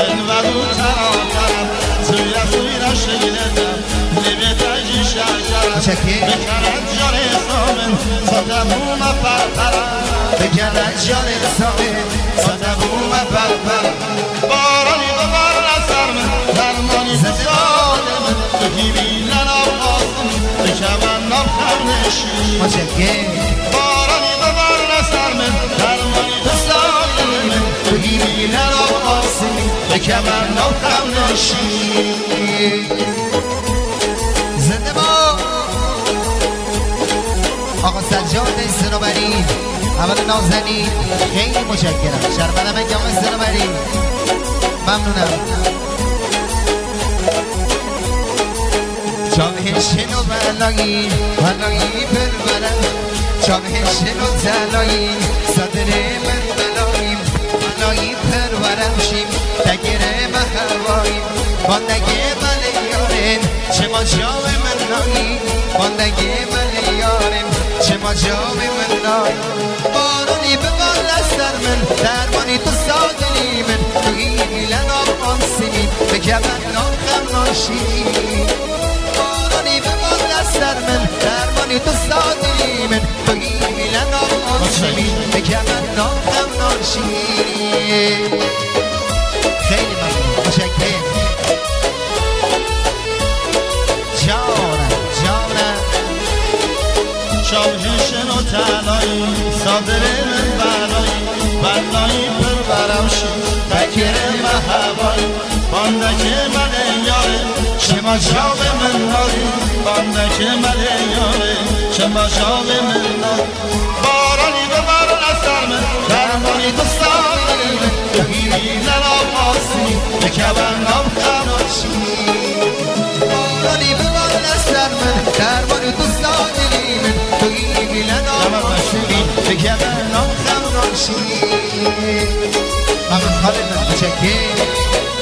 من ودو ترانم سویره سویره شگیردم نبیت ایجی شجرم بکنن جان سامن صدبوم پرپرم بکنن جان سامن صدبوم پرپرم بارانی ببار نسر من درمانی بسالم توی بیلن آقاسم بکنن نبخم نشی بارانی ببار نسر من درمانی بسالم توی بیلن آقاسم بکنن نبخم نشی زنده با آقا سجاد سنوبری اول نازنین خیلی متشکرم شرمنده من که آقا سنوبری ممنونم چاوه شنو بلایی بلایی بربرم چاوه شنو تلایی صدر من بلایی بلایی پرورم شیم تگره محوایی باندگه ملیارم چه ما جاو من نایی باندگه ملیارم چه ما جاو من نایی بارانی به بار لستر من درمانی تو سادلی من تو ایلن آب آنسیمی به کبن ناخم ناشی بارانی به بار لستر من درمانی تو سادلی من تو ایلن آب آنسیمی به کبن ناخم ناشی خیلی ممنون متشکرم جانم شاوهشن و تلایی صادر من بلایی پرورم شد بکر محبایی باندک من یاره شما جاو من ناری باندک من یاره شما جاو من ناری بارانی به باران از سر من درمانی تو سالی من توی بیلن آقاسی بکبن نام خماشی بارانی به باران از سر من درمانی تو سالی من توی بیلن آقاسی بکبن نام خماشی محمد خالد متشکرم